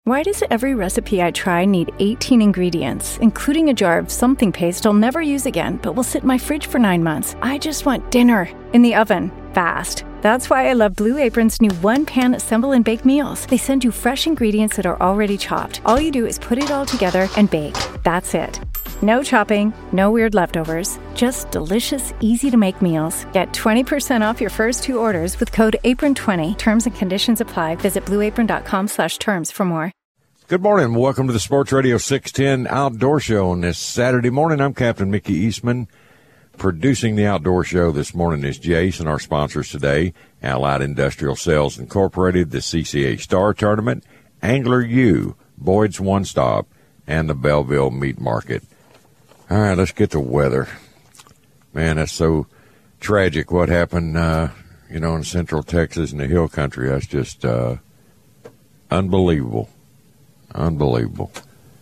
Why does every recipe I try need 18 ingredients, including a jar of something paste I'll never use again, but will sit in my fridge for 9 months? I just want dinner in the oven, fast. That's why I love Blue Apron's new one-pan assemble and bake meals. They send you fresh ingredients that are already chopped. All you do is put it all together and bake. That's it. No chopping, no weird leftovers, just delicious, easy-to-make meals. Get 20% off your first 2 orders with code APRON20. Terms and conditions apply. Visit blueapron.com/terms for more. Good morning. Welcome to the Sports Radio 610 Outdoor Show on this Saturday morning. I'm Captain Mickey Eastman. Producing the Outdoor Show this morning is Jace, and our sponsors today, Allied Industrial Sales Incorporated, the CCA Star Tournament, Angler U, Boyd's One Stop, and the Belleville Meat Market. All right, let's get to weather. Man, that's so tragic what happened, in central Texas and the hill country. That's just unbelievable. Unbelievable.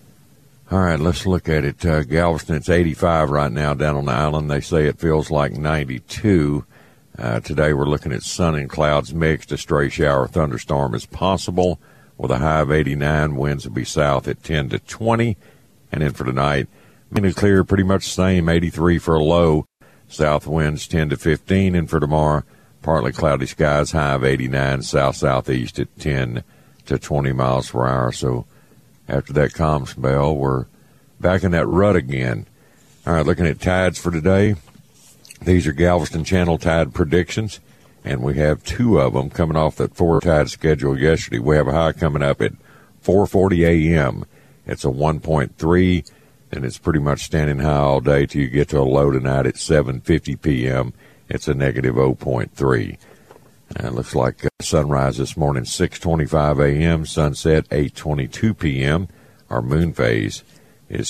All right, let's look at it. Galveston, it's 85 right now down on the island. They say it feels like 92. Today we're looking at sun and clouds mixed. A stray shower thunderstorm is possible with a high of 89. Winds will be south at 10 to 20. And then for tonight, mainly clear, pretty much the same, 83 for a low. South winds 10 to 15. And for tomorrow, partly cloudy skies, high of 89. South-southeast at 10 to 20 miles per hour. So after that calm spell, we're back in that rut again. All right, looking at tides for today. These are Galveston Channel tide predictions, and we have 2 of them coming off that 4 tide schedule yesterday. We have a high coming up at 4:40 a.m. It's a 1.3, and it's pretty much standing high all day till you get to a low tonight at 7:50 p.m. It's a negative 0.3. And it looks like sunrise this morning, 6:25 a.m., sunset 8:22 p.m. Our moon phase is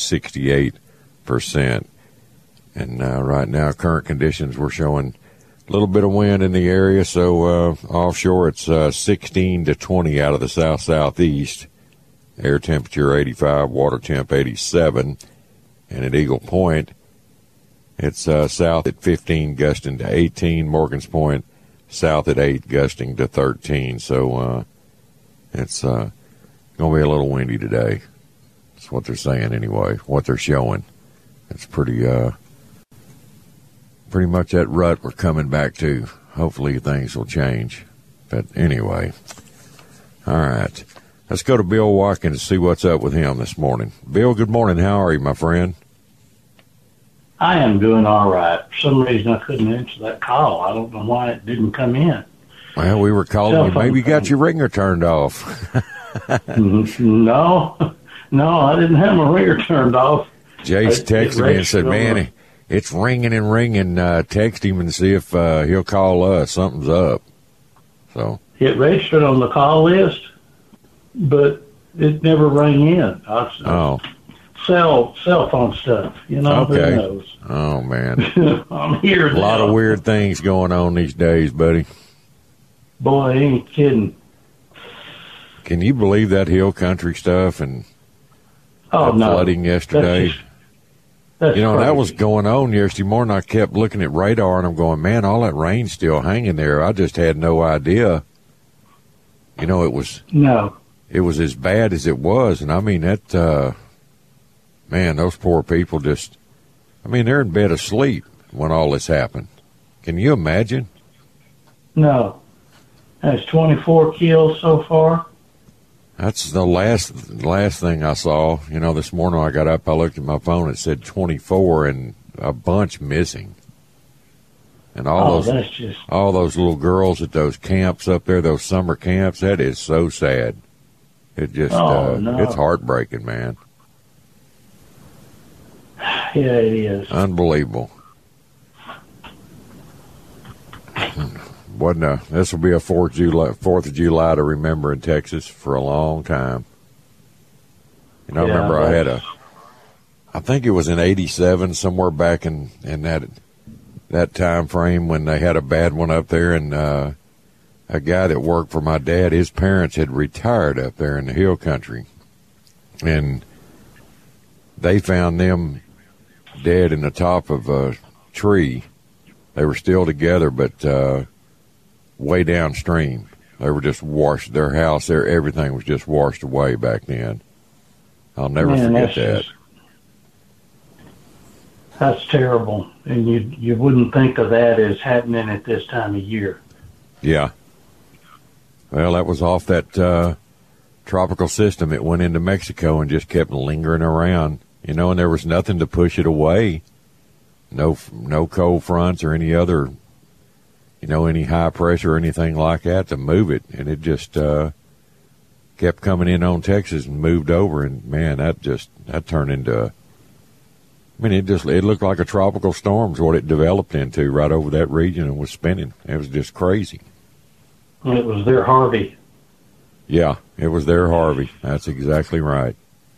68%. And right now, current conditions, we're showing a little bit of wind in the area. So offshore, it's 16 to 20 out of the south-southeast. Air temperature 85, water temp 87. And at Eagle Point, it's south at 15, gusting to 18. Morgan's Point, south at 8, gusting to 13. So it's going to be a little windy today. That's what they're saying anyway, what they're showing. It's pretty much that rut we're coming back to. Hopefully things will change. But anyway, all right. Let's go to Bill Watkins to see what's up with him this morning. Bill, good morning. How are you, my friend? I am doing all right. For some reason, I couldn't answer that call. I don't know why it didn't come in. Well, we were calling you. Maybe you got your ringer turned off. No, I didn't have my ringer turned off. Jace texted me and said, man, it's ringing and ringing. Text him and see if he'll call us. Something's up. So it registered on the call list, but it never rang in. Cell phone stuff, Okay. Who knows? Oh, man. I'm here now. A lot of weird things going on these days, buddy. Boy, I ain't kidding. Can you believe that hill country stuff and flooding yesterday? That's that crazy. was going on yesterday morning. I kept looking at radar, and I'm going, man, all that rain's still hanging there. I just had no idea. It was as bad as it was. And, I mean, that man, those poor people they're in bed asleep when all this happened. Can you imagine? No. That's 24 kills so far. That's the last thing I saw. This morning I got up, I looked at my phone, it said 24 and a bunch missing. And all those little girls at those camps up there, those summer camps, that is so sad. It just, it's heartbreaking, man. Yeah, it is. Unbelievable. This will be a 4th of July to remember in Texas for a long time. I remember I think it was in 87, somewhere back in that time frame when they had a bad one up there, and a guy that worked for my dad, his parents had retired up there in the hill country, and they found them dead in the top of a tree. They were still together, but way downstream. They were just washed. Their house, everything was just washed away back then. I'll never forget that. That's terrible, and you wouldn't think of that as happening at this time of year. Yeah. Well, that was off that tropical system. It went into Mexico and just kept lingering around, and there was nothing to push it away. No cold fronts or any other, any high pressure or anything like that to move it, and it just kept coming in on Texas and moved over, and man, that turned into. It looked like a tropical storm is what it developed into right over that region and was spinning. It was just crazy. It was their Harvey. Yeah, it was their Harvey. That's exactly right.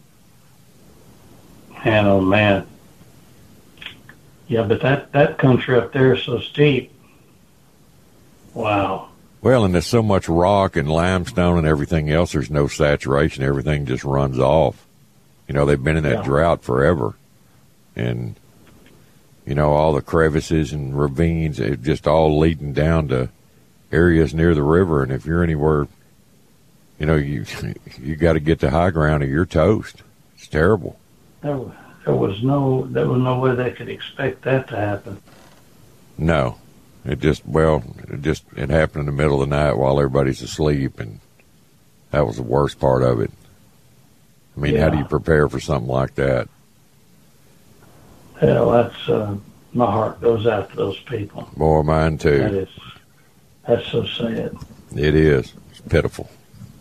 And oh man. Yeah, but that country up there is so steep. Wow. Well, and there's so much rock and limestone and everything else, there's no saturation. Everything just runs off. They've been in that drought forever. And, all the crevices and ravines, it just all leading down to areas near the river. And if you're anywhere, you got to get to high ground or you're toast. It's terrible. There was no way they could expect that to happen. No. It happened in the middle of the night while everybody's asleep, and that was the worst part of it. How do you prepare for something like that? Hell, that's my heart goes out to those people. Boy, mine too. That's so sad. It is. It's pitiful.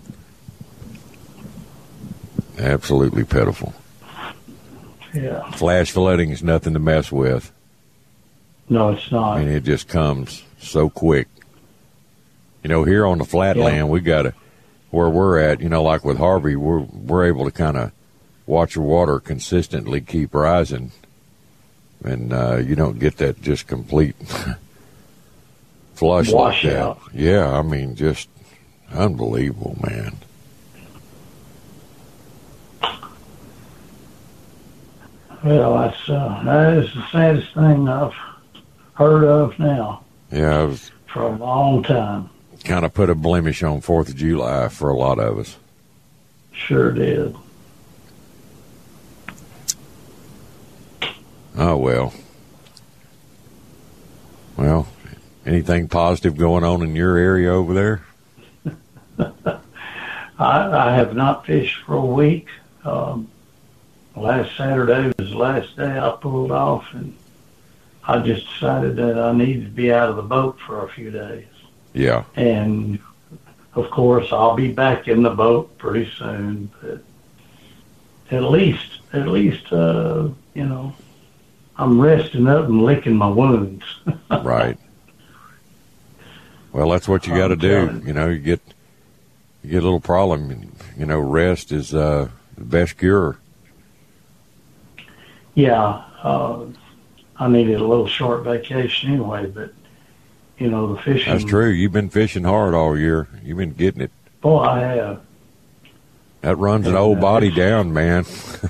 Absolutely pitiful. Yeah. Flash flooding is nothing to mess with. No, it's not. It just comes so quick. Here on the flatland, we got to, where we're at, like with Harvey, we're able to kind of watch the water consistently keep rising. And you don't get that just complete flush like that. Out. Yeah, just unbelievable, man. Well, that is the saddest thing I've heard of now. Yeah, it was for a long time. Kind of put a blemish on 4th of July for a lot of us. Sure did. Oh, well. Well, anything positive going on in your area over there? I have not fished for a week. Last Saturday was the last day I pulled off, and I just decided that I needed to be out of the boat for a few days. Yeah. And, of course, I'll be back in the boat pretty soon. But at least, I'm resting up and licking my wounds. Right. Well, that's what you got to do. You get a little problem. Rest is the best cure. Yeah. I needed a little short vacation anyway, but, the fishing. That's true. You've been fishing hard all year. You've been getting it. Boy, I have. That runs an old body down, man.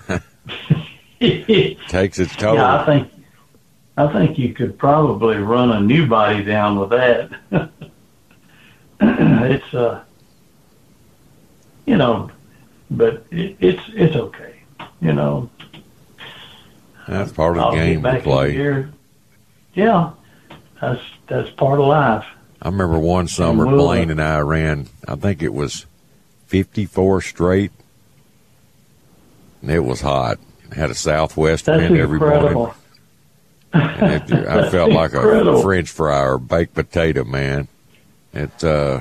Takes its toll. Yeah, I think you could probably run a new body down with that. It's but it's okay. That's part of the game we play. Yeah, that's part of life. I remember one summer Blaine and I ran. I think it was 54 straight, and it was hot. Had a southwest wind every morning. And I felt like a French fry or baked potato, man. Boy,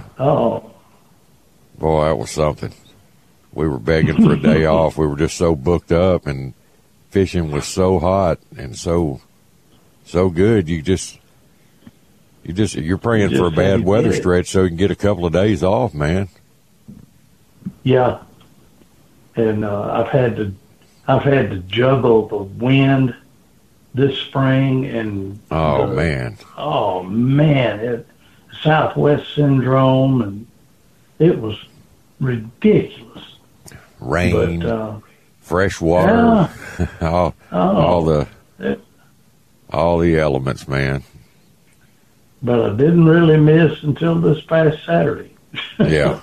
that was something. We were begging for a day off. We were just so booked up, and fishing was so hot and so good. You're praying for a bad weather stretch so you can get a couple of days off, man. Yeah, and I've had to juggle the wind this spring and Southwest syndrome, and it was ridiculous. Rain, fresh water, all the elements, man. But I didn't really miss until this past Saturday. Yeah.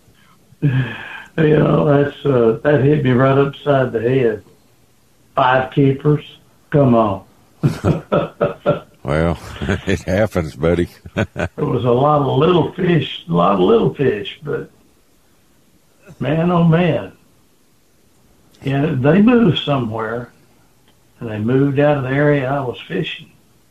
That hit me right upside the head. 5 keepers? Come on. Well, it happens, buddy. There was a lot of little fish, but man, oh man. Yeah, they moved somewhere, and they moved out of the area I was fishing.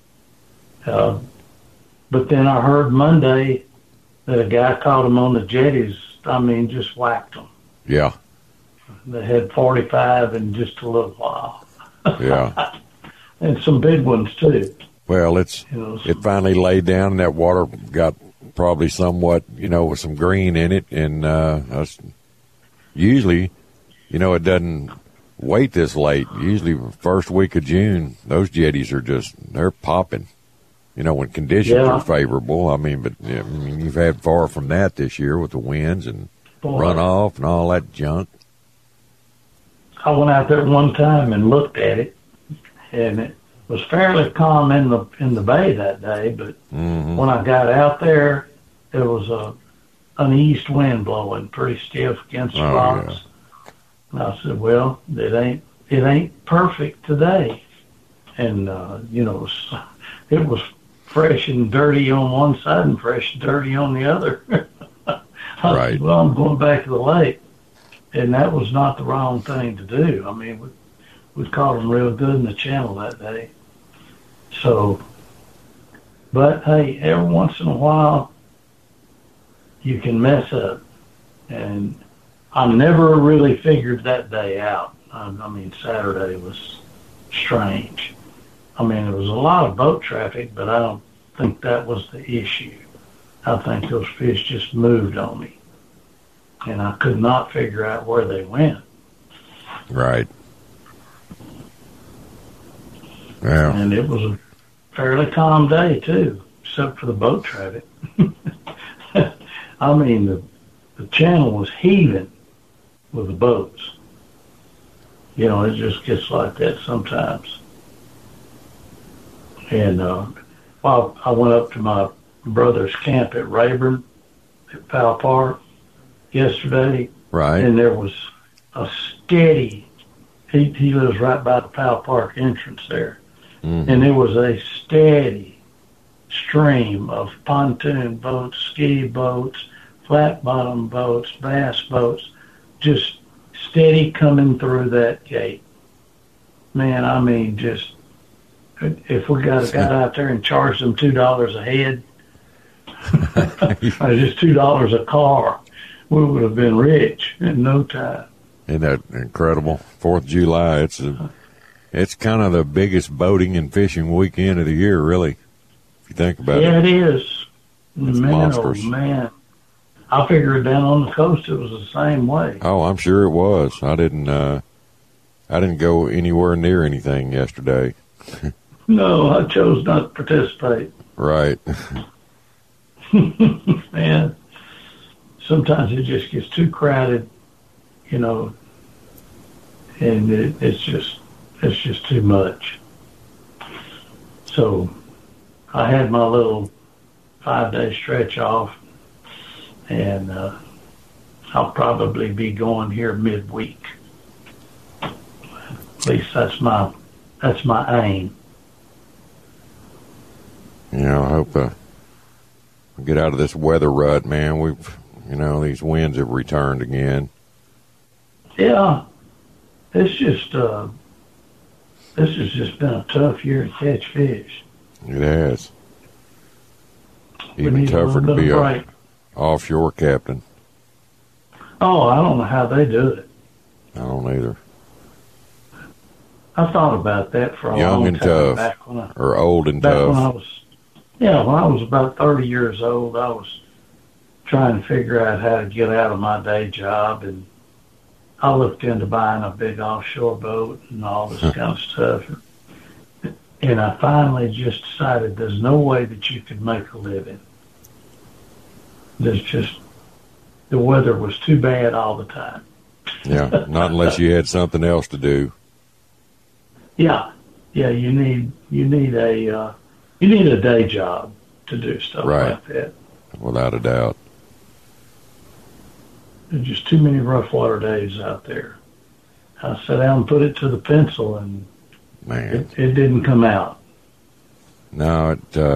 But then I heard Monday that a guy caught them on the jetties. I mean, just whacked them. Yeah. They had 45 in just a little while. Yeah. And some big ones, too. Well, it finally laid down, and that water got probably somewhat, with some green in it. And usually, it doesn't wait this late. Usually, first week of June, those jetties are they're popping. When conditions are favorable. I mean, but you've had far from that this year with the winds and runoff and all that junk. I went out there one time and looked at it, and it was fairly calm in the bay that day. But when I got out there, there was an east wind blowing pretty stiff against the rocks. Yeah. And I said, "Well, it ain't perfect today," and it was fresh and dirty on one side and fresh and dirty on the other. Right. Said, well, I'm going back to the lake. And that was not the wrong thing to do. I mean, we caught them real good in the channel that day. So, but hey, every once in a while, you can mess up. And I never really figured that day out. I mean, Saturday was strange. I mean, there was a lot of boat traffic, but I don't think that was the issue. I think those fish just moved on me. And I could not figure out where they went. Right. Yeah. And it was a fairly calm day, too, except for the boat traffic. I mean, the channel was heaving with the boats. It just gets like that sometimes. And while I went up to my brother's camp at Rayburn, at Powell Park, yesterday, right, and there was a steady. He lives right by the Powell Park entrance there, and there was a steady stream of pontoon boats, ski boats, flat bottom boats, bass boats, just steady coming through that gate. Man, I mean, just if we got out there and charged them $2 a head, or just $2 a car, we would have been rich in no time. Isn't that incredible? 4th of July, it's kind of the biggest boating and fishing weekend of the year, really, if you think about it. Yeah, it is. It's man, monstrous. Oh, man. I figured down on the coast it was the same way. Oh, I'm sure it was. I didn't go anywhere near anything yesterday. No, I chose not to participate. Right. Man, sometimes it just gets too crowded, and it's just too much. So I had my little 5-day stretch off, and I'll probably be going here midweek. At least that's my aim. I hope we get out of this weather rut, man. These winds have returned again. Yeah, it's just this has just been a tough year to catch fish. It has. Even tougher to be a offshore captain. Oh, I don't know how they do it. I don't either. I thought about that for a Young long and time. tough, or old and tough. When I was about 30 years old, I was trying to figure out how to get out of my day job, and I looked into buying a big offshore boat and all this kind of stuff. And I finally just decided there's no way that you could make a living. There's just, the weather was too bad all the time. Yeah, not unless you had something else to do. Yeah, you need a day job to do stuff right. like that. Without a doubt. There's just too many rough water days out there. I sat down and put it to the pencil, and Man, it didn't come out. no,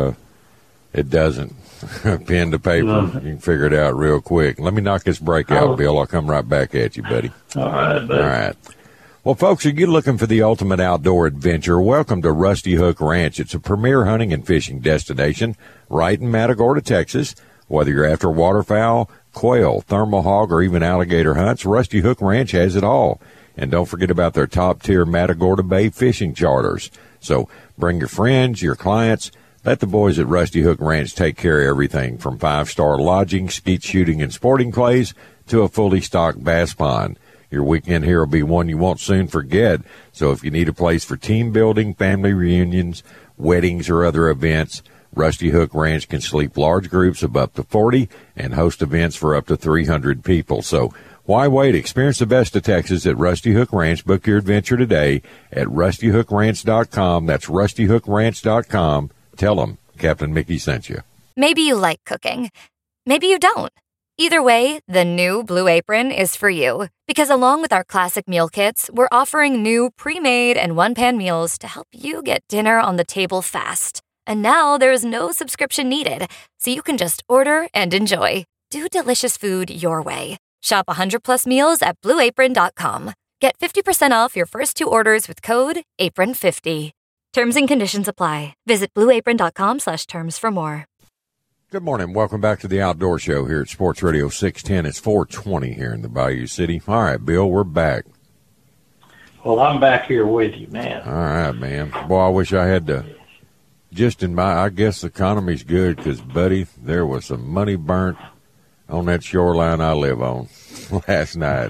it doesn't. Pen to paper, No. you can figure it out real quick. Let me knock this break out, Bill. I'll come right back at you, buddy. All right, buddy. All right. Well, folks, are you looking for the ultimate outdoor adventure? Welcome to Rusty Hook Ranch. It's a premier hunting and fishing destination right in Matagorda, Texas. Whether you're after waterfowl, quail, thermal hog, or even alligator hunts, Rusty Hook Ranch has it all. And don't forget about their top-tier Matagorda Bay fishing charters. So bring your friends, your clients. Let the boys at Rusty Hook Ranch take care of everything from 5-star lodging, skeet shooting, and sporting clays to a fully stocked bass pond. Your weekend here will be one you won't soon forget. So if you need a place for team building, family reunions, weddings, or other events, Rusty Hook Ranch can sleep large groups of up to 40 and host events for up to 300 people. So why wait? Experience the best of Texas at Rusty Hook Ranch. Book your adventure today at rustyhookranch.com. That's rustyhookranch.com. Tell them Captain Mickey sent you. Maybe you like cooking. Maybe you don't. Either way, the new Blue Apron is for you. Because along with our classic meal kits, we're offering new pre-made and one-pan meals to help you get dinner on the table fast. And now there's no subscription needed, so you can just order and enjoy. Do delicious food your way. Shop 100+ meals at blueapron.com. Get 50% off your first 2 orders with code APRON50. Terms and conditions apply. Visit blueapron.com/terms for more. Good morning. Welcome back to the Outdoor Show here at Sports Radio 610. It's 420 here in the Bayou City. All right, Bill, we're back. Well, I'm back here with you, man. All right, man. Boy, I wish I had to. Just in my, I guess the economy's good because, buddy, there was some money burnt on that shoreline I live on last night.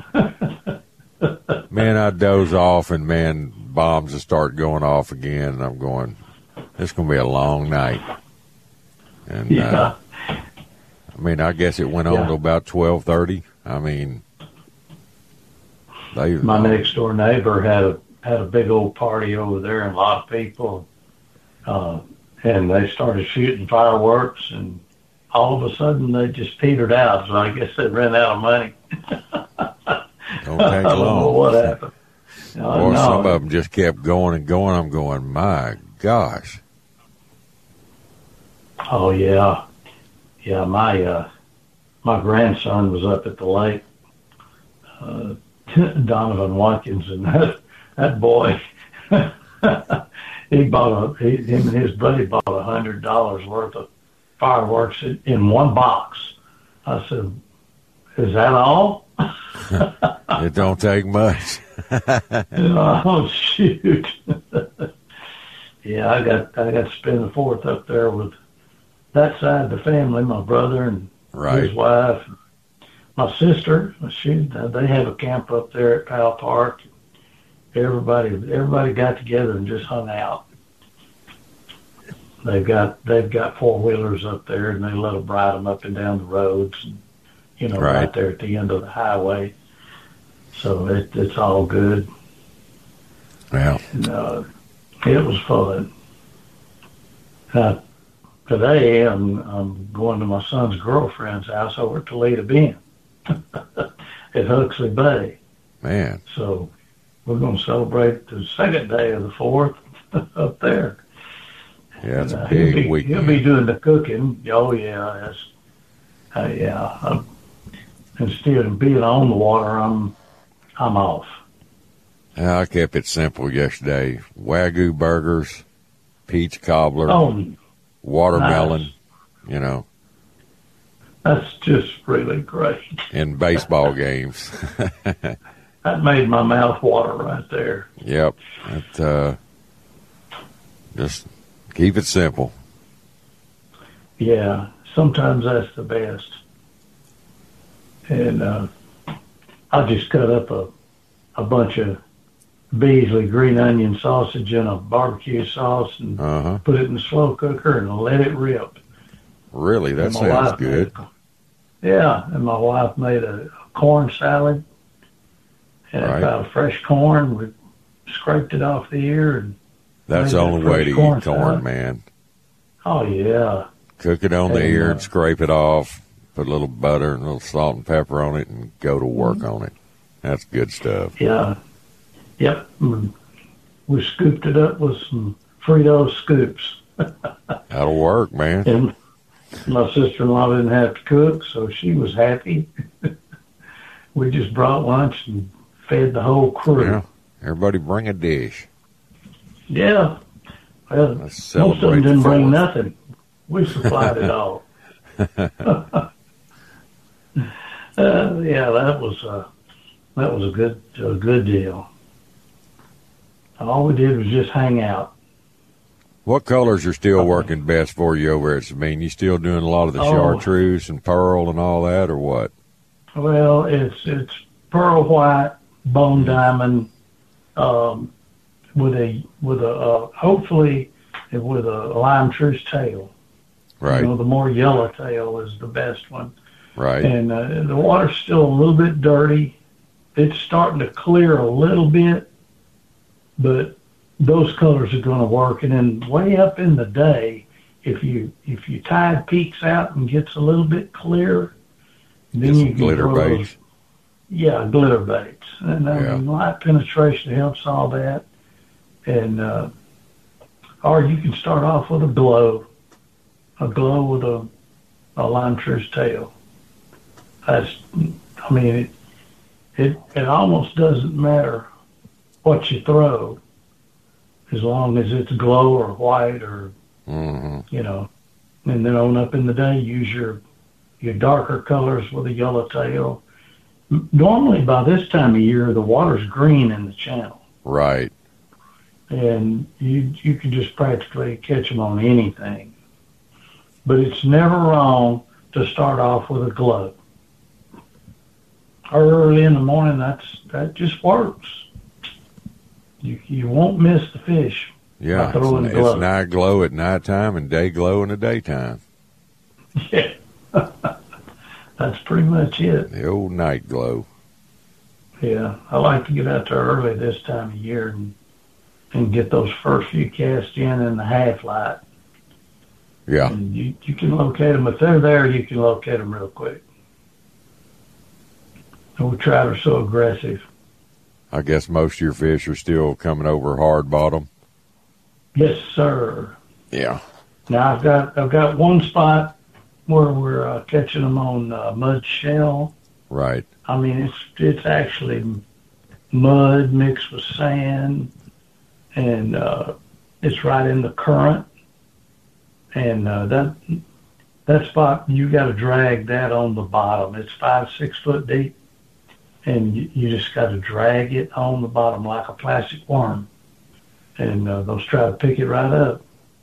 Man, I doze off and, man, bombs will start going off again. And I'm going, it's going to be a long night. And, Yeah. I mean, I guess it went on to about 12:30. I mean, My next door neighbor had a big old party over there and a lot of people. And they started shooting fireworks, and all of a sudden they just petered out. So I guess they ran out of money. Don't take I don't know long. what happened. Boy, No. some of them just kept going and going. I'm going, my gosh. Oh yeah, yeah. My grandson was up at the lake, Donovan Watkins, and that boy. Him and his buddy bought $100 worth of fireworks in one box. I said, "Is that all?" It don't take much. Oh shoot! Yeah, I got to spend the 4th up there with that side of the family, my brother and Right. his wife, my sister. They have a camp up there at Powell Park. Everybody got together and just hung out. They've got 4-wheelers up there, and they let them ride them up and down the roads, and, Right. right there at the end of the highway. So it's all good. Well, And, it was fun. Today I'm going to my son's girlfriend's house over at Toledo Bend at Huxley Bay. man, So we're going to celebrate the second day of the 4th up there. yeah, it's a And, big he'll weekend. be doing the cooking. Oh yeah, yeah. Instead of being on the water, I'm off. I kept it simple yesterday. Wagyu burgers, peach cobbler, Oh, watermelon, nice. That's just really great. and baseball games. That made my mouth water right there. Yep. Just keep it simple. Yeah, sometimes that's the best. And I just cut up a bunch of Beasley green onion sausage in a barbecue sauce and Uh-huh. put it in the slow cooker and let it rip. Really, that And my sounds wife good. Yeah, and my wife made a corn salad. And Right. about fresh corn, we scraped it off the ear. And That's made the that only way to fresh corn eat corn, salad. man. Oh, yeah. Cook it on the And, ear and scrape it off. put a little butter and a little salt and pepper on it, and go to work on it. That's good stuff. Yeah. Yep. We scooped it up with some Frito scoops. That'll work, man. And my sister-in-law didn't have to cook, so she was happy. We just brought lunch and fed the whole crew. Yeah. Everybody bring a dish. Yeah. Well, most of them didn't bring nothing. We supplied it all. Yeah, that was a good deal. All we did was just hang out. What colors are still working best for you over at Sabine? You still doing a lot of the chartreuse and pearl and all that, or what? Well, it's pearl white, bone diamond, with a hopefully with a lime truce tail. Right. You know, the more yellow tail is the best one. Right. And the water's still a little bit dirty. It's starting to clear a little bit, but those colors are going to work. And then way up in the day, if you tide peaks out and gets a little bit clear, then you can glitter baits. Yeah, glitter baits. And I mean, light penetration helps all that. And or you can start off with a glow with a lime truce tail. It almost doesn't matter what you throw, as long as it's glow or white or, you know. And then on up in the day, use your darker colors with a yellow tail. Normally by this time of year, the water's green in the channel. Right. And you can just practically catch them on anything. But it's never wrong to start off with a glow. Early in the morning, that just works. You won't miss the fish. Yeah, it's night glow at nighttime and day glow in the daytime. Yeah, that's pretty much it. The old night glow. Yeah, I like to get out there early this time of year and get those first few casts in the half light. Yeah. And you can locate them. If they're there, you can locate them real quick. No trout are so aggressive. I guess most of your fish are still coming over hard bottom. Yes, sir. Yeah. Now I've got one spot where we're catching them on mud shell. Right. I mean, it's actually mud mixed with sand, and it's right in the current. And that spot, you got to drag that on the bottom. It's 5-6 foot deep, and you just got to drag it on the bottom like a plastic worm. And they'll try to pick it right up.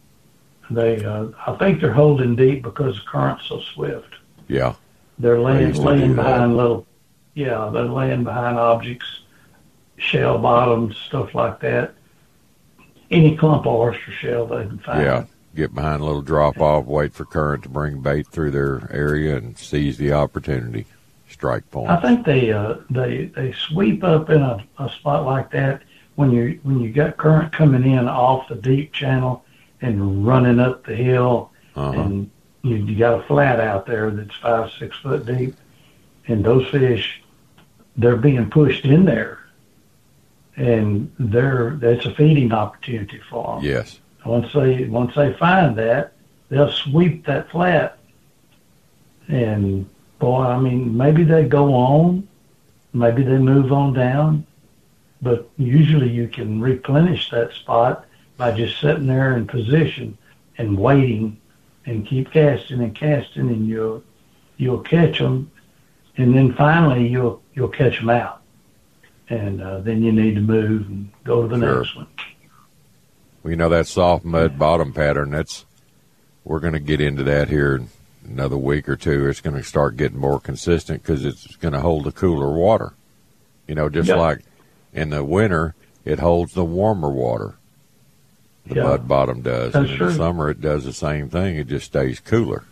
I think they're holding deep because the current's so swift. Yeah. They're laying behind they're laying behind objects, shell bottoms, stuff like that. Any clump of oyster shell they can find. Yeah. Get behind a little drop off, wait for current to bring bait through their area, and seize the opportunity. Strike point. I think they sweep up in a spot like that when you got current coming in off the deep channel and running up the hill, and you got a flat out there that's 5-6 foot deep, and those fish, they're being pushed in there, and that's a feeding opportunity for them. Yes. Once they find that, they'll sweep that flat, and boy, I mean, maybe they go on, maybe they move on down, but usually you can replenish that spot by just sitting there in position and waiting, and keep casting, and you'll catch them, and then finally you'll catch them out, and then you need to move and go to the next one. Well, you know, that soft mud bottom pattern, we're going to get into that here in another week or two. It's going to start getting more consistent because it's going to hold the cooler water. You know, just like in the winter, it holds the warmer water. The mud bottom does. That's and in true. the summer, it does the same thing. It just stays cooler.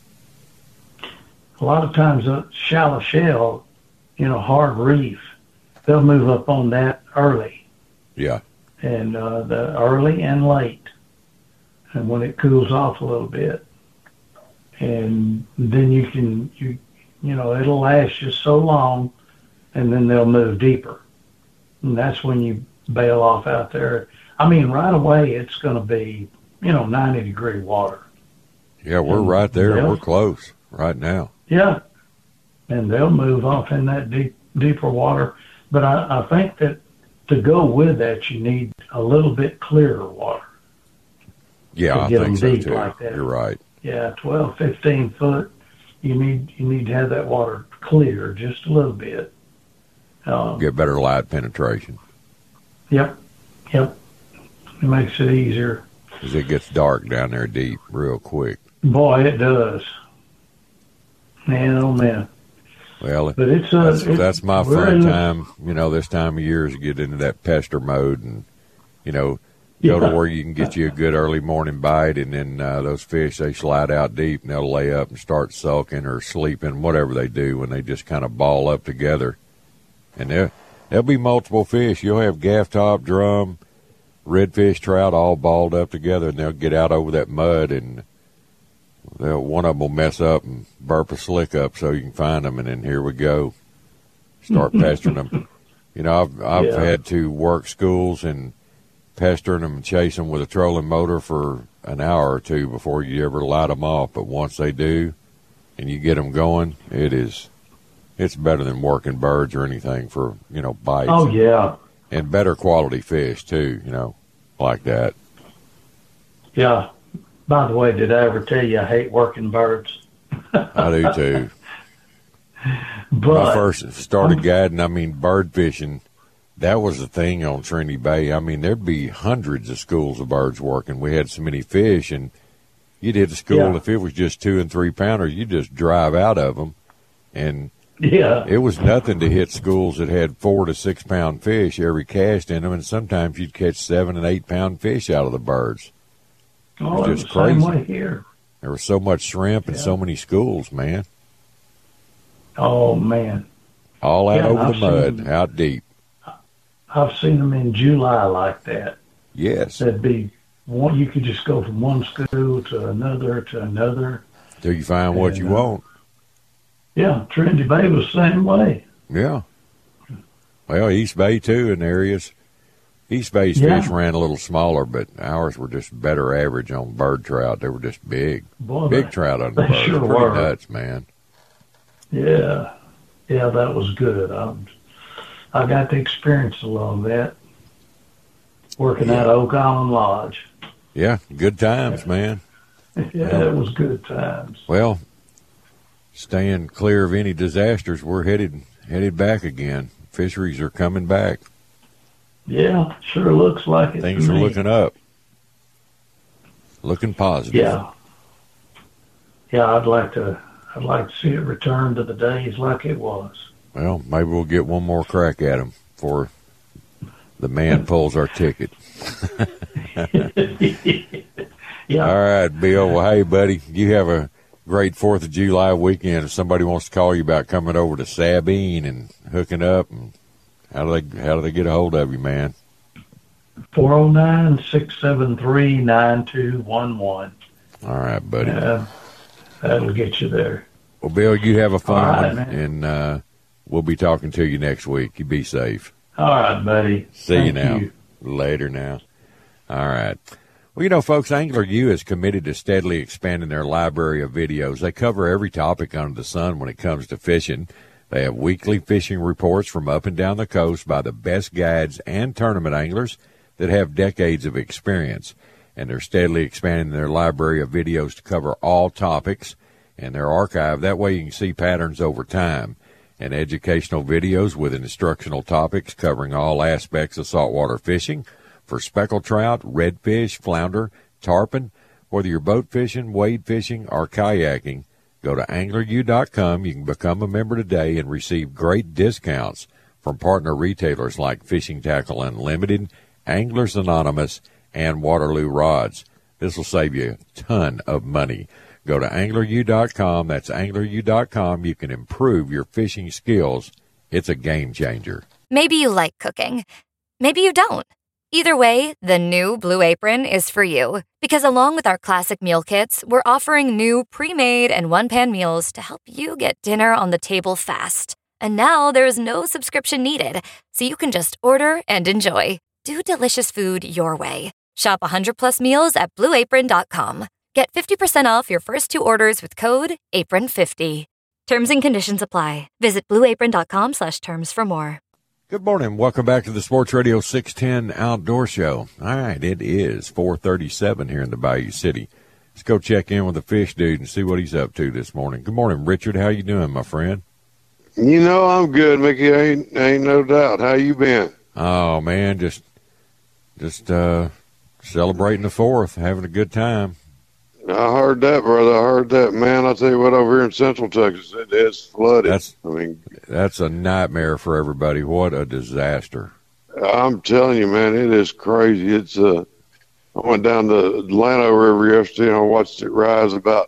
A lot of times, a shallow shell, hard reef, they'll move up on that early. Yeah. And the early and late, and when it cools off a little bit. and then you know, it'll last just so long, and then they'll move deeper. And that's when you bail off out there. I mean, right away, it's going to be, 90-degree water. Yeah, we're right there. We're close right now. Yeah. And they'll move off in that deeper water. But I think that to go with that, you need a little bit clearer water. Yeah, I think so too. Like that. You're right. Yeah, 12, 15 foot. You need to have that water clear just a little bit. Get better light penetration. Yep. It makes it easier. Because it gets dark down there deep real quick. Boy, it does. Man, oh man. Well, but that's my fun time. This time of year is to get into that pester mode and, go to where you can get you a good early morning bite, and then those fish, they slide out deep and they'll lay up and start sulking or sleeping, whatever they do when they just kind of ball up together. And there'll be multiple fish. You'll have gaff top, drum, redfish, trout all balled up together, and they'll get out over that mud, and one of them will mess up and burp a slick up so you can find them, and then here we go. Start pestering them. I've had to work schools and pestering them and chasing them with a trolling motor for an hour or two before you ever light them off. But once they do and you get them going, it's better than working birds or anything for, bites. Oh, yeah. And better quality fish, too, like that. Yeah. By the way, did I ever tell you I hate working birds? I do, too. When I first started guiding, bird fishing, that was the thing on Trinity Bay. There'd be hundreds of schools of birds working. We had so many fish, and you'd hit the school, if it was just 2 and 3 pounders, you just drive out of them. And it was nothing to hit schools that had 4 to 6 pound fish every cast in them, and sometimes you'd catch 7 and 8 pound fish out of the birds. It was just crazy. Same way here. There was so much shrimp and so many schools, man. Oh, man. All out over the mud, out deep. I've seen them in July like that. Yes. That'd be one. You could just go from one school to another till you find what you want. Yeah, Trinity Bay was the same way. Yeah. Well, East Bay too in areas. East Bay's fish ran a little smaller, but ours were just better average on bird trout. They were just big. Boy, big trout on the birds. Sure pretty were. Nuts, man. Yeah, that was good. I got to experience a lot of that working at Oak Island Lodge. Yeah, good times, man. Yeah, it was good times. Well, staying clear of any disasters, we're headed back again. Fisheries are coming back. Yeah, sure looks like it. Things are looking up. Looking positive. Yeah. Yeah, I'd like to see it return to the days like it was. Well, maybe we'll get one more crack at them before the man pulls our ticket. Yeah. All right, Bill. Well, hey, buddy, you have a great 4th of July weekend. If somebody wants to call you about coming over to Sabine and hooking up, and how do they get a hold of you, man? 409-673-9211. All right, buddy. That'll get you there. Well, Bill, you have a fun right, one, and we'll be talking to you next week. You be safe. All right, buddy. See you now. Later now. All right. Well, folks, Angler U is committed to steadily expanding their library of videos. They cover every topic under the sun when it comes to fishing. They have weekly fishing reports from up and down the coast by the best guides and tournament anglers that have decades of experience. And they're steadily expanding their library of videos to cover all topics and their archive. That way you can see patterns over time. And educational videos with instructional topics covering all aspects of saltwater fishing for speckled trout, redfish, flounder, tarpon. Whether you're boat fishing, wade fishing, or kayaking, go to angleru.com. You can become a member today and receive great discounts from partner retailers like Fishing Tackle Unlimited, Anglers Anonymous, and Waterloo Rods. This will save you a ton of money. Go to angleru.com. That's angleru.com. You can improve your fishing skills. It's a game changer. Maybe you like cooking. Maybe you don't. Either way, the new Blue Apron is for you. Because along with our classic meal kits, we're offering new pre-made and one-pan meals to help you get dinner on the table fast. And now there's no subscription needed, so you can just order and enjoy. Do delicious food your way. Shop 100+ meals at BlueApron.com. Get 50% off your first 2 orders with code APRON50. Terms and conditions apply. Visit BlueApron.com/terms for more. Good morning. Welcome back to the Sports Radio 610 Outdoor Show. All right, it is 4:37 here in the Bayou City. Let's go check in with the fish dude and see what he's up to this morning. Good morning, Richard. How you doing, my friend? You know I'm good, Mickey. Ain't no doubt. How you been? Oh man, just celebrating the 4th, having a good time. I heard that, brother. I heard that, man. I tell you what, over here in Central Texas, it is flooded. That's a nightmare for everybody. What a disaster! I'm telling you, man, it is crazy. It's I went down the Atlanta River yesterday and I watched it rise about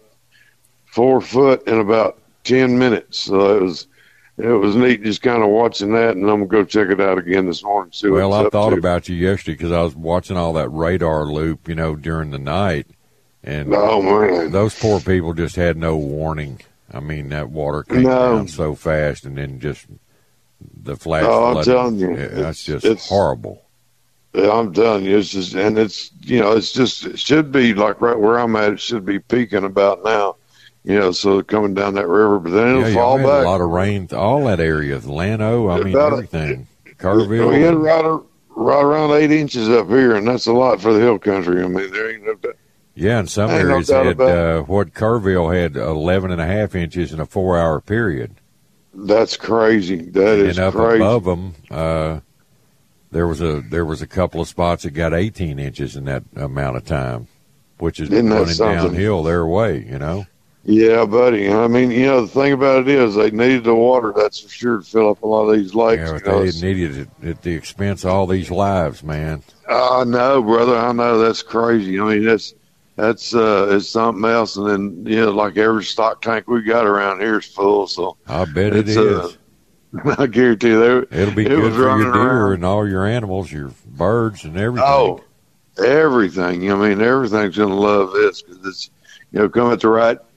4 foot in about 10 minutes. So it was neat just kind of watching that, and I'm going to go check it out again this morning. See what I it's thought up to. about you yesterday because I was watching all that radar loop, during the night. And oh, man. Those poor people just had no warning. I mean, that water came down so fast, and then just the flash flooding. I'm telling you. That's just horrible. Yeah, I'm telling you, it's just, and it's, it should be like right where I'm at, it should be peaking about now. So coming down that river, but then it'll fall back. A lot of rain, all that area, Llano, everything. Kerrville. We had right around 8 inches up here, and that's a lot for the hill country. I mean, there ain't no doubt. Yeah, in some areas had Kerrville had 11.5 inches in a 4-hour period. That's crazy. That is up crazy. Above them, there was a couple of spots that got 18 inches in that amount of time, which is running downhill their way. Yeah, buddy. I mean, the thing about it is they needed the water, that's for sure, to fill up a lot of these lakes. Yeah, but they needed it at the expense of all these lives, man. I know, brother. I know. That's crazy. I mean, that's it's something else. And then, like every stock tank we got around here is full. So I bet it is. I guarantee you, it'll be good for your deer and all your animals, your birds and everything. Oh, everything. I mean, everything's going to love this because it's, come at the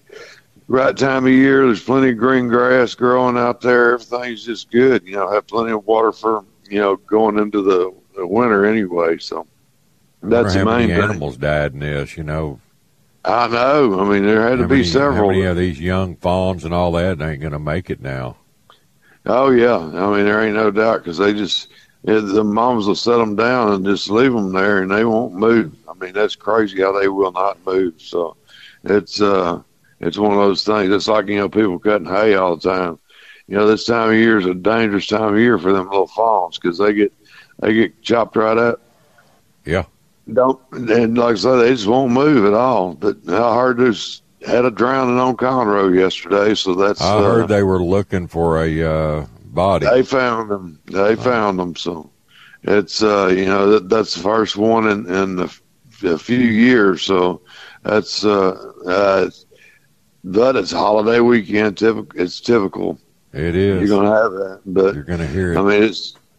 right time of year. There's plenty of green grass growing out there. Everything's just good. Have plenty of water for, going into the winter anyway. So that's the main thing. Animals died in this, I know. I mean, there had to be several. How many of these young fawns and all that ain't going to make it now? Oh, yeah. I mean, there ain't no doubt because the moms will set them down and just leave them there and they won't move. I mean, that's crazy how they will not move. So it's one of those things. It's like, people cutting hay all the time. This time of year is a dangerous time of year for them little fawns because they get chopped right up. Yeah. And like I said, they just won't move at all. But I heard there's had a drowning on Conroe yesterday, so that's. I heard they were looking for a body. They found them. So it's that's the first one in a few years. So that's but it's holiday weekend. It's typical. It is. You're gonna have that, but you're gonna hear it. I mean,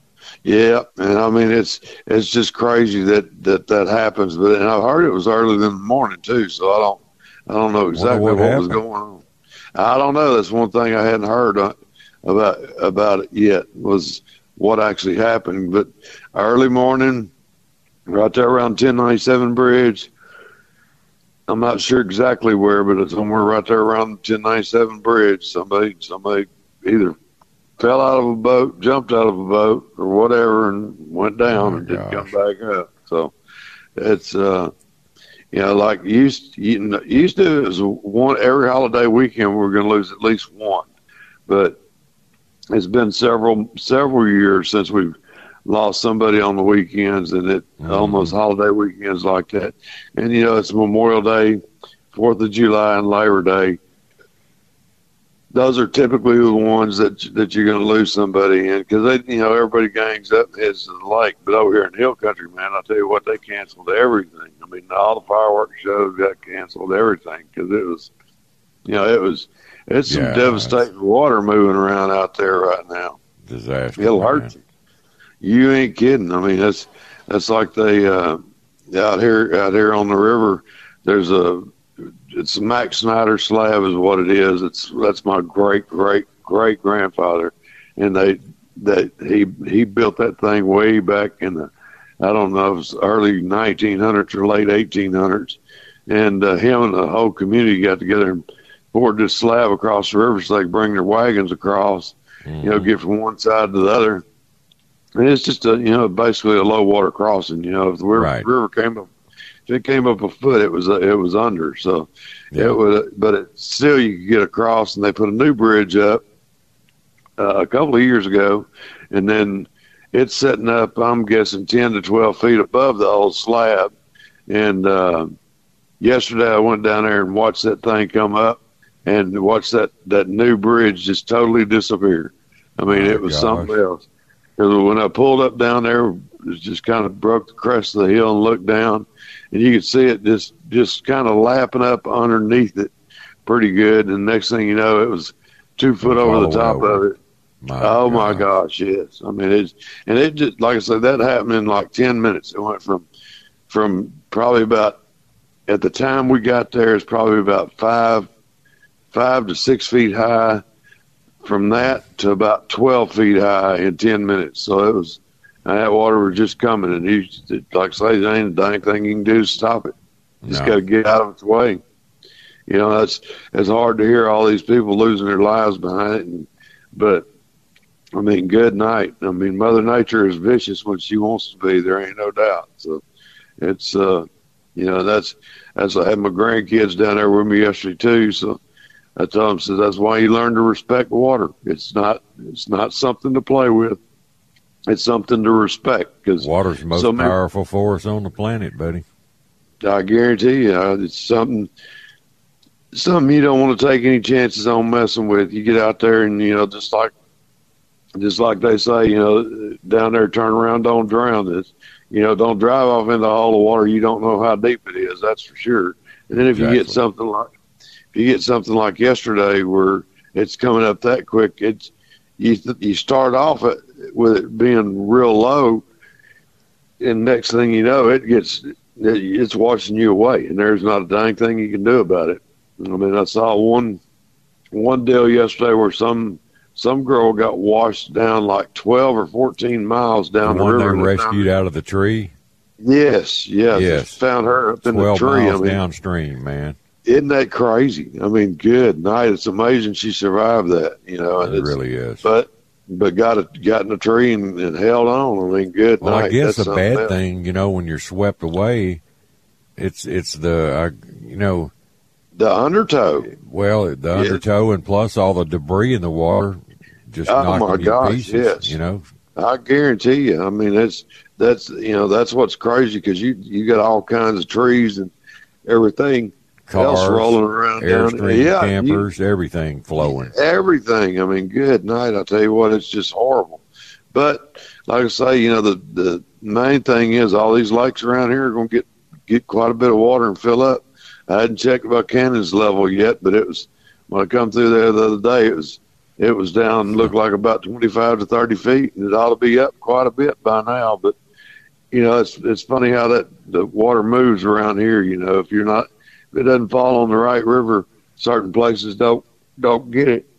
and I mean it's just crazy that happens. But and I heard it was early in the morning too, so I don't know exactly what was going on. I don't know. That's one thing I hadn't heard about it yet was what actually happened. But early morning, right there around 1097 Bridge. I'm not sure exactly where, but it's somewhere right there around 1097 Bridge. Somebody either fell out of a boat, jumped out of a boat, or whatever, and went down and didn't come back up. So it's like used to, it was one every holiday weekend we were going to lose at least one, but it's been several years since we've lost somebody on the weekends, and it almost holiday weekends like that. And it's Memorial Day, 4th of July, and Labor Day. Those are typically the ones that you're going to lose somebody in because everybody gangs up and heads to the lake. But over here in Hill Country, man, I'll tell you what, they canceled everything. I mean, all the fireworks shows got canceled, everything, because it was, it's some devastating water moving around out there right now. Disaster. It'll hurt you. You ain't kidding. I mean, that's like they out here on the river. It's a Max Snyder slab is what it is. That's my great grandfather, and he built that thing way back in the, I don't know, it was early 1900s or late 1800s, and him and the whole community got together and poured this slab across the river so they could bring their wagons across, get from one side to the other. And it's just basically a low water crossing. If the river came up, if it came up a foot, it was under. So still you could get across. And they put a new bridge up a couple of years ago, and then it's setting up, I'm guessing 10 to 12 feet above the old slab. And yesterday I went down there and watched that thing come up, and watched that new bridge just totally disappear. I mean, it was something else. Because when I pulled up down there, it just kind of broke the crest of the hill and looked down, and you could see it just kind of lapping up underneath it pretty good. And next thing you know, it was 2 foot over the top of it. My gosh, yes. I mean, it just, like I said, that happened in like 10 minutes. It went from probably about, at the time we got there, it's probably about 5 to 6 feet high. From that to about 12 feet high in 10 minutes. So it was, that water was just coming, and like I say, there ain't a dang thing you can do to stop it. You just got to get out of its way. It's hard to hear all these people losing their lives behind it. But I mean, good night. I mean, Mother Nature is vicious when she wants to be. There ain't no doubt. So it's that's I had my grandkids down there with me yesterday too. So I told him, that's why you learn to respect water. It's not something to play with. It's something to respect. Cause water's the most powerful force on the planet, buddy. I guarantee you, it's something you don't want to take any chances on messing with. You get out there and, just like they say, down there, turn around, don't drown. Don't drive off in the hole of water. You don't know how deep it is. That's for sure. And then if you get something like yesterday where it's coming up that quick, you start off with it being real low, and next thing you know, it's washing you away, and there's not a dang thing you can do about it. I mean, I saw one deal yesterday where some girl got washed down like 12 or 14 miles down the river. They rescued out of the tree? Yes. Found her up in the tree. 12 miles downstream, man. Isn't that crazy? I mean, good night. It's amazing she survived that, And it really is. But got in the tree and held on. I mean, good night. Well, I guess the bad thing, when you're swept away, it's the the undertow. Well, the undertow, and plus all the debris in the water just knocking you to pieces, yes. I guarantee you. I mean, that's what's crazy, because you got all kinds of trees and everything. Cars, else rolling around Airstream, campers, everything flowing. Everything. I mean, good night. I tell you what, it's just horrible. But like I say, the main thing is all these lakes around here are going to get quite a bit of water and fill up. I hadn't checked about Cannon's level yet, but it was, when I come through there the other day, it was down, looked like about 25 to 30 feet, and it ought to be up quite a bit by now. But it's funny how the water moves around here. If it doesn't fall on the right river, certain places don't get it.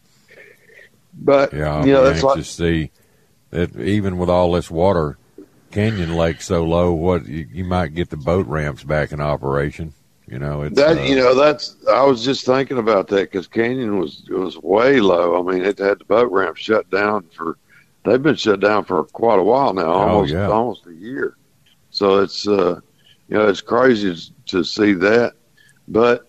But that's like to see that even with all this water, Canyon Lake's so low. You might get the boat ramps back in operation. It's I was just thinking about that, because Canyon was way low. I mean, it had the boat ramp shut down they've been shut down for quite a while now, almost a year. So it's it's crazy to see that. But,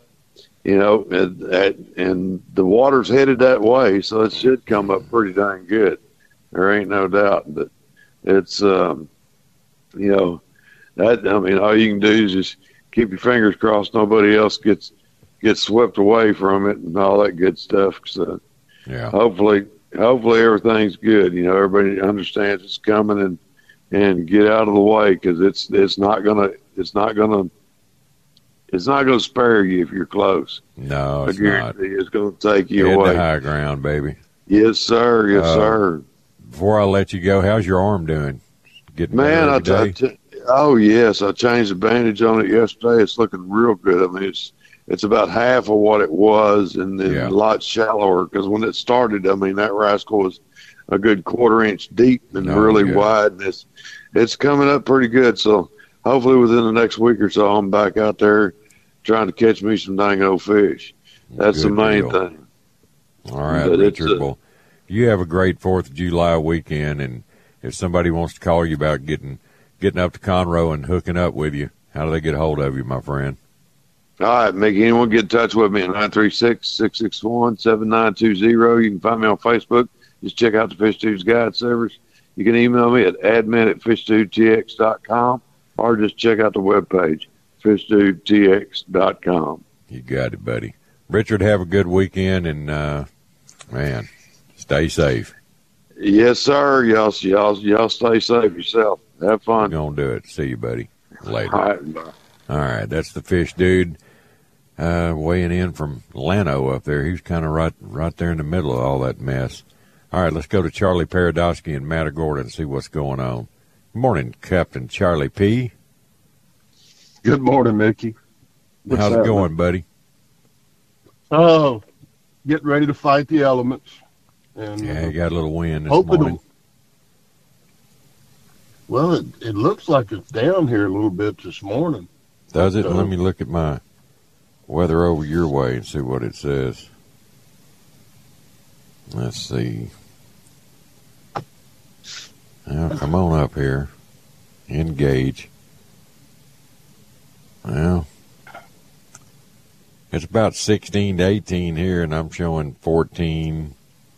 and the water's headed that way, so it should come up pretty dang good. There ain't no doubt. But it's, all you can do is just keep your fingers crossed nobody else gets swept away from it and all that good stuff. So hopefully everything's good. Everybody understands it's coming and get out of the way, because it's not gonna spare you if you're close. No, it's not. It's going to take you Head away. to high ground, baby. Yes, sir. Yes, sir. before I let you go, how's your arm doing? Getting Man, better oh yes, I changed the bandage on it yesterday. It's looking real good. I mean, it's about half of what it was, and then a lot shallower. Because when it started, I mean, that rascal was a good 1/4 inch deep and really wide. And it's coming up pretty good. So hopefully within the next week or so, I'm back out there trying to catch me some dang old fish. That's the main thing. All right, but Richard. Well, you have a great 4th of July weekend, and if somebody wants to call you about getting up to Conroe and hooking up with you, how do they get a hold of you, my friend? All right, make anyone get in touch with me at 936-661-7920. You can find me on Facebook. Just check out the Fish Dudes Guide Service. You can email me at admin@fishdudetx.com or just check out the webpage, fishdudetx.com. You got it, buddy. Richard, have a good weekend, and, man, stay safe. Yes, sir. Y'all stay safe yourself. Have fun. We're going to do it. See you, buddy. Later. All right, bye. All right, that's the Fish Dude weighing in from Llano up there. He's kind of right there in the middle of all that mess. All right, let's go to Charlie Paradosky in Matagorda and see what's going on. Good morning, Captain Charlie P. Good morning, Mickey. How's it going, buddy? Oh, getting ready to fight the elements. And, you got a little wind this morning. Well, it looks like it's down here a little bit this morning. Does it? Let me look at my weather over your way and see what it says. Let's see. Now, come on up here. Engage. Well, it's about 16 to 18 here, and I'm showing 14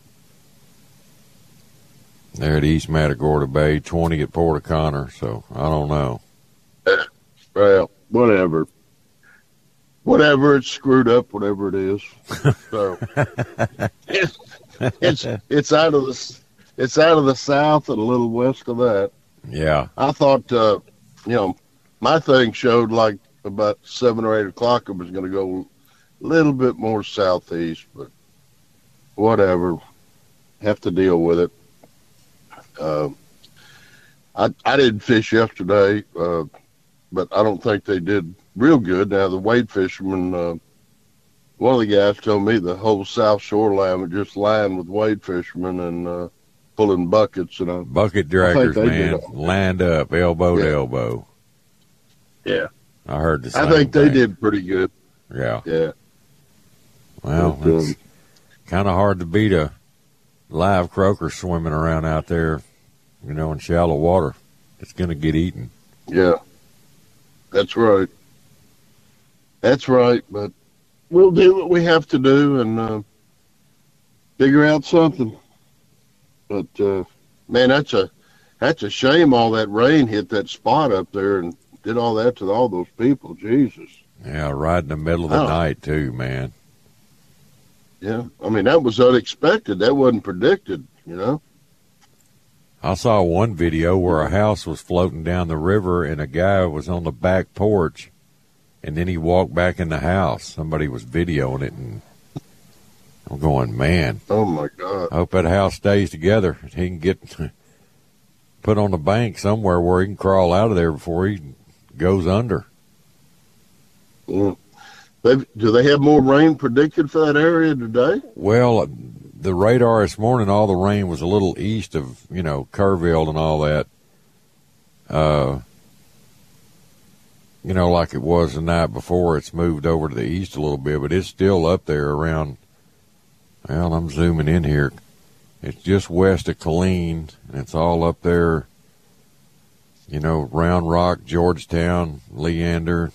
there at East Matagorda Bay, 20 at Port O'Connor, so I don't know. Well, whatever. Whatever, it's screwed up, whatever it is. So it's out of the south and a little west of that. Yeah. I thought my thing showed like about 7 or 8 o'clock it was going to go a little bit more southeast, but whatever. Have to deal with it. I didn't fish yesterday, but I don't think they did real good. Now, the wade fishermen, one of the guys told me the whole South Shoreline was just lined with wade fishermen and pulling buckets. And bucket draggers, man, lined up, elbow to elbow. Yeah. I heard the same I think they thing. did pretty good. Yeah. Yeah. Well, it's kind of hard to beat a live croaker swimming around out there, in shallow water. It's going to get eaten. Yeah. That's right. That's right, but we'll do what we have to do and figure out something. But man, that's a shame. All that rain hit that spot up there and did all that to all those people. Jesus. Yeah, right in the middle of the night too, man. Yeah, I mean that was unexpected. That wasn't predicted. I saw one video where a house was floating down the river and a guy was on the back porch. And then he walked back in the house. Somebody was videoing it, and I'm going, man. Oh, my God. I hope that house stays together. He can get put on the bank somewhere where he can crawl out of there before he goes under. Yeah. Do they have more rain predicted for that area today? Well, the radar this morning, all the rain was a little east of, Kerrville and all that. Like it was the night before. It's moved over to the east a little bit, but it's still up there around, well, I'm zooming in here. It's just west of Killeen, and it's all up there, Round Rock, Georgetown, Leander,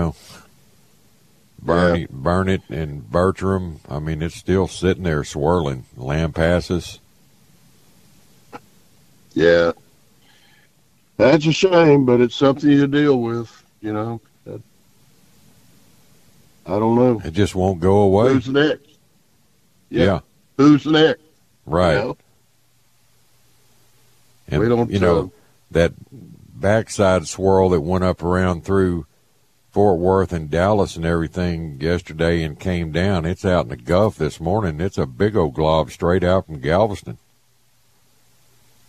Burnett and Bertram. I mean, it's still sitting there swirling. Lampasas. Yeah. That's a shame, but it's something you deal with. I don't know. It just won't go away. Who's next? Yeah. Who's next? Right. And, we don't, that backside swirl that went up around through Fort Worth and Dallas and everything yesterday and came down, it's out in the Gulf this morning. It's a big old glob straight out from Galveston.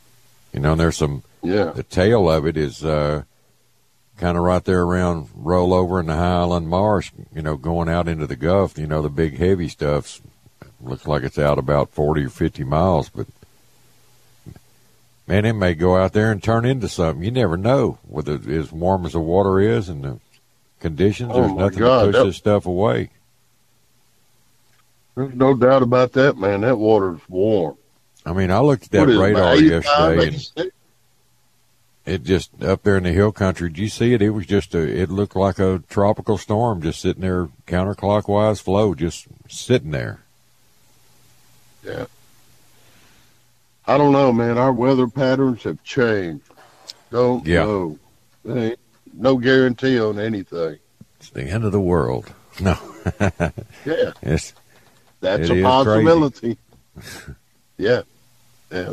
You know, and there's some. Yeah. The tail of it is kind of right there around Rollover in the Highland Marsh. You know, going out into the Gulf. You know, the big heavy stuff looks like it's out about 40 or 50 miles, but. Man, it may go out there and turn into something. You never know. With it, as warm as the water is and the conditions, there's nothing to push this stuff away. There's no doubt about that, man. That water's warm. I mean, I looked at that radar yesterday, and it just up there in the hill country. Did you see it? It was just it looked like a tropical storm just sitting there, counterclockwise flow, just sitting there. Yeah. I don't know, man. Our weather patterns have changed. Don't know. There ain't no guarantee on anything. It's the end of the world. No. Yeah. That's a possibility. Yeah. Yeah.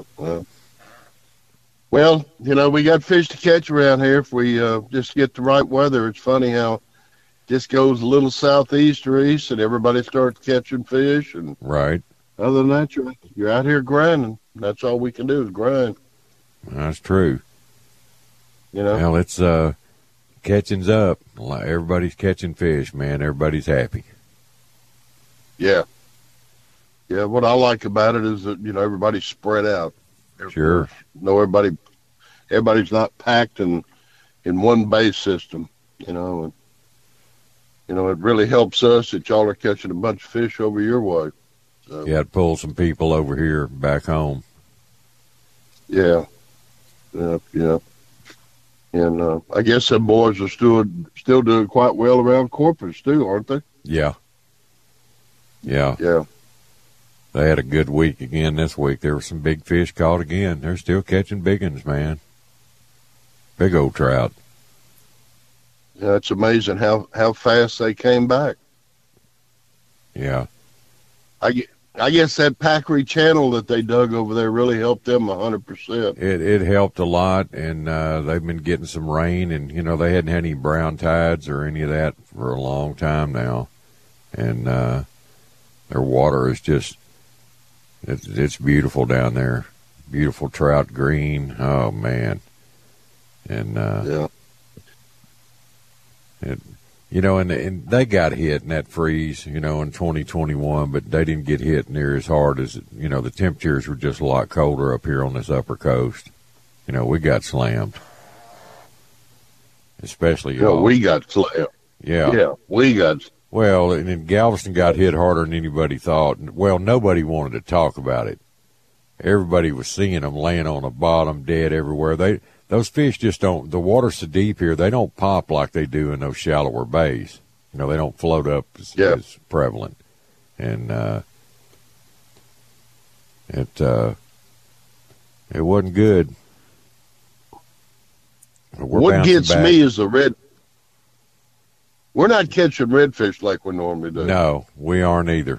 Well, you know, we got fish to catch around here if we just get the right weather. It's funny how it just goes a little southeast or east and everybody starts catching fish. And right. Other than that, you're out here grinding. That's all we can do is grind. That's true. You know? Well, it's catching's up. Everybody's catching fish, man. Everybody's happy. Yeah. Yeah, what I like about it is that, you know, everybody's spread out. Sure. No, everybody's not packed in one base system, you know. And, you know, it really helps us that y'all are catching a bunch of fish over your way. So. Yeah, it pulls some people over here back home. Yeah. Yeah. And I guess some boys are still doing quite well around Corpus, too, aren't they? Yeah. Yeah. Yeah. They had a good week again this week. There were some big fish caught again. They're still catching big ones, man. Big old trout. Yeah, it's amazing how fast they came back. Yeah. I guess that Packery channel that they dug over there really helped them 100%. It helped a lot, and they've been getting some rain, and, you know, they hadn't had any brown tides or any of that for a long time now. And their water is just, it's beautiful down there. Beautiful trout green. Oh, man. And, yeah. You know, and they got hit in that freeze, you know, in 2021, but they didn't get hit near as hard as, you know, the temperatures were just a lot colder up here on this upper coast. You know, we got slammed. Especially, No, we got slammed. Yeah. Yeah, we got. Well, and then Galveston got hit harder than anybody thought. Well, nobody wanted to talk about it. Everybody was seeing them laying on the bottom, dead everywhere. Those fish just don't, the water's so deep here, they don't pop like they do in those shallower bays. You know, they don't float up as prevalent. And it wasn't good. What gets me is the red. We're not catching redfish like we normally do. No, we aren't either.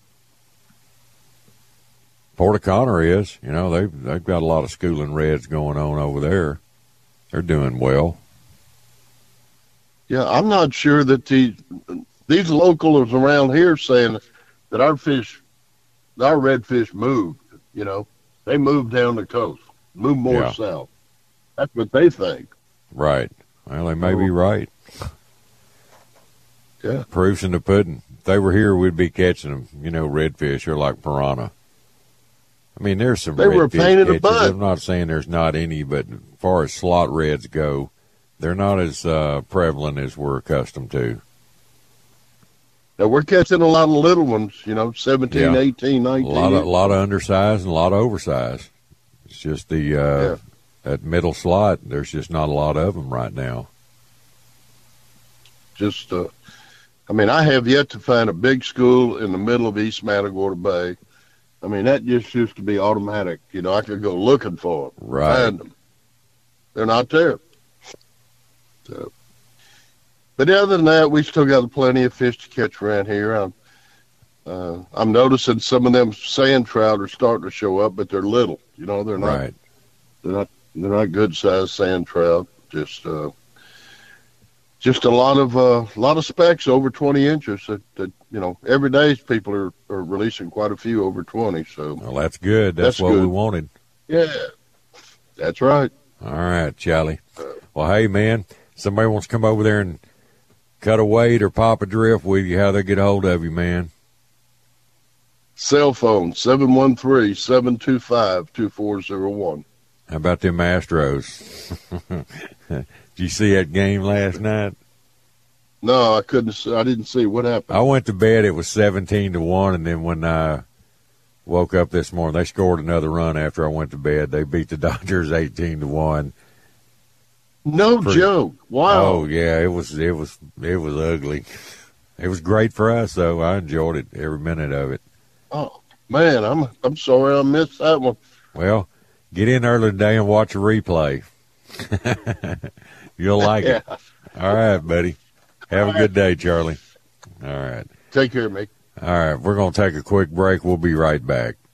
Port O'Connor is. You know, they've got a lot of schooling reds going on over there. They're doing well. Yeah, I'm not sure that these locals around here saying that our redfish moved. You know, they moved down the coast, moved more south. That's what they think. Right. Well, they may be right. Yeah. Proof's in the pudding. If they were here, we'd be catching them. You know, redfish are like piranha. I mean, there's some they were a pain in the butt. I'm not saying there's not any, but as far as slot reds go, they're not as prevalent as we're accustomed to. Now, we're catching a lot of little ones, you know, 17, 18, 19. A lot of undersized and a lot of oversized. It's just that middle slot, there's just not a lot of them right now. Just, I mean, I have yet to find a big school in the middle of East Matagorda Bay. I mean, that just used to be automatic. You know, I could go looking for them, find them. They're not there. So, but other than that, we still got plenty of fish to catch around here. I'm noticing some of them sand trout are starting to show up, but they're little. You know, they're not. Right. They're not good sized sand trout. Just a lot of specks over 20 inches that you know, every day people are releasing quite a few over 20. So well, that's good. That's what good. we wanted. Yeah. That's right. All right, Charlie. Well, hey, man, somebody wants to come over there and cut a weight or pop a drift with you, how they get a hold of you, man? Cell phone, 713-725-2401. How about them Astros? Did you see that game last night? No, I couldn't. I didn't see what happened. I went to bed. It was 17-1, and then when I woke up this morning, they scored another run after I went to bed. They beat the Dodgers 18-1. No joke. Wow. Oh yeah, it was ugly. It was great for us, though. I enjoyed it, every minute of it. Oh man, I'm sorry I missed that one. Well, get in early today and watch a replay. You'll like it. All right, buddy. Have a good day, Charlie. All right. Take care, mate. All right, we're going to take a quick break. We'll be right back.